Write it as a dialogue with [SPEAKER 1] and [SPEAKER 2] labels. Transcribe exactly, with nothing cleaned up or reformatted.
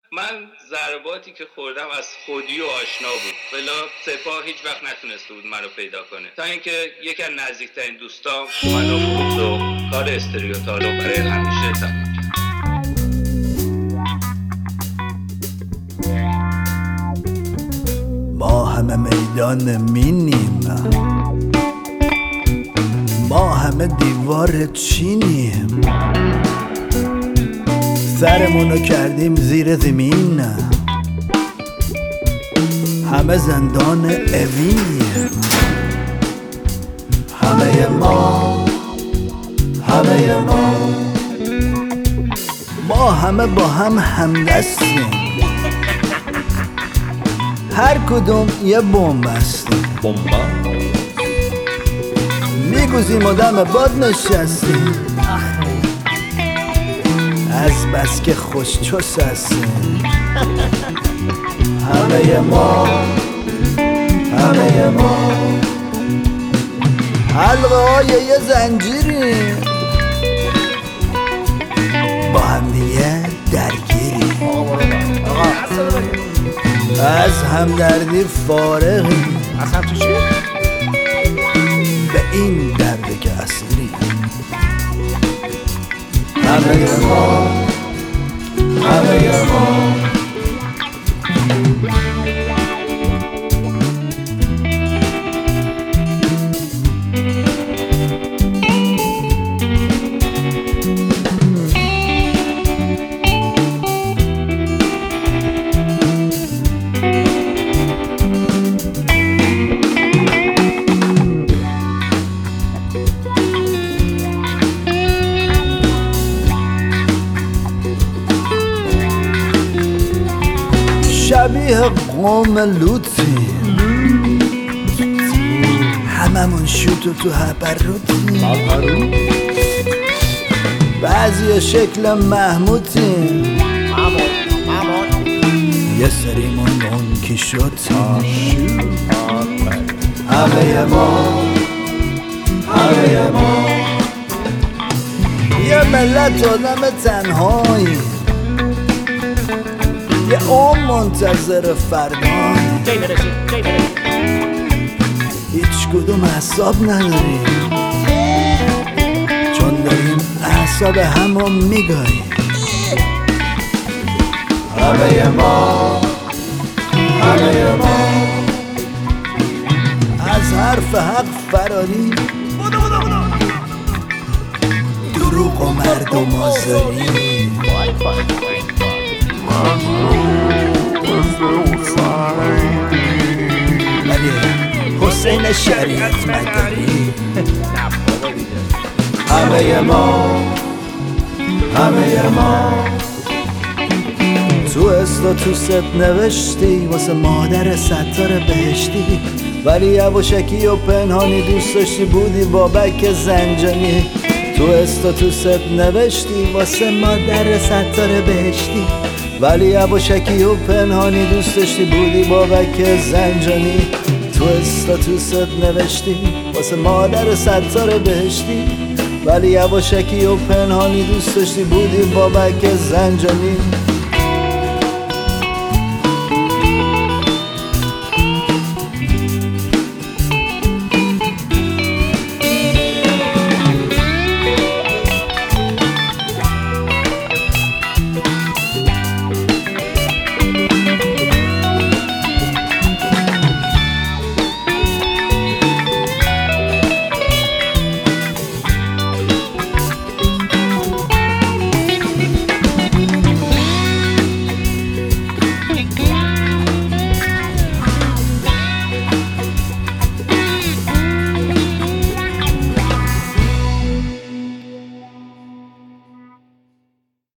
[SPEAKER 1] من ضرباتی که خوردم از خودی و آشنا بود، بلا سپاه هیچ وقت نتونسته بود منو پیدا کنه، تا اینکه یکی از نزدیکترین دوستام منو فروخت و کار استریوتالو برای همیشه تموم کرد.
[SPEAKER 2] ما همه میدان مینیم، ما همه دیوار چینیم، سرمونو کردیم زیر زمین، همه زندان اوینیم. همه ما همه ما ما همه با هم همدستیم، هر کدوم یه بمب هستیم، میگوزیم و دم باد نشستیم، از بس که خوش چس هستیم. همه ما همه ما حلقه های یه زنجیریم، با هم دیگه درگیریم، از همدردی فارغیم،
[SPEAKER 3] از هم تو چی؟
[SPEAKER 2] به این درد که اسیریم. همه ما همه ما شبیه قوم لوتی، هممون شوتو تو هپروتی، بعضی شکل محموتی، یه سریمون اون کی شوتی. همه ما همه ما یه ملت آدم تنهایی، یه عمر منتظر فردایی، هیچ کدوم اعصاب نداریم، چون داریم اعصاب همو میگاییم. همه ما همه ما از حرف حق فراری، دروغ و مردم آزاری، ولی حسین شریعت مداری. همه ما همه ما تو استاتوست نوشتی واسه مادر ستار بهشتی، ولی یواشکی و پنهانی دوست داشتی بودی بابک زنجانی. تو استاتوست نوشتی واسه مادر ستار بهشتی، ولی یواشکی و پنهانی دوست داشتی بودی بابک زنجانی. تو استاتوست نوشتی واسه مادر ستار بهشتی، ولی یواشکی و پنهانی دوست داشتی بودی بابک زنجانی.